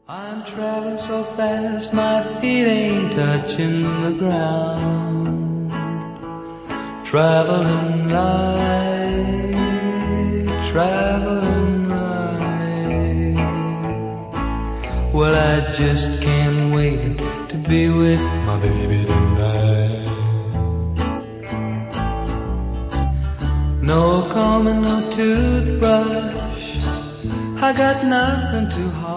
I'm traveling so fast, my feet ain't touching the ground. Traveling light, traveling light. Well, I just can't wait to be with my baby tonight. No comb and no toothbrush, I got nothing to hide.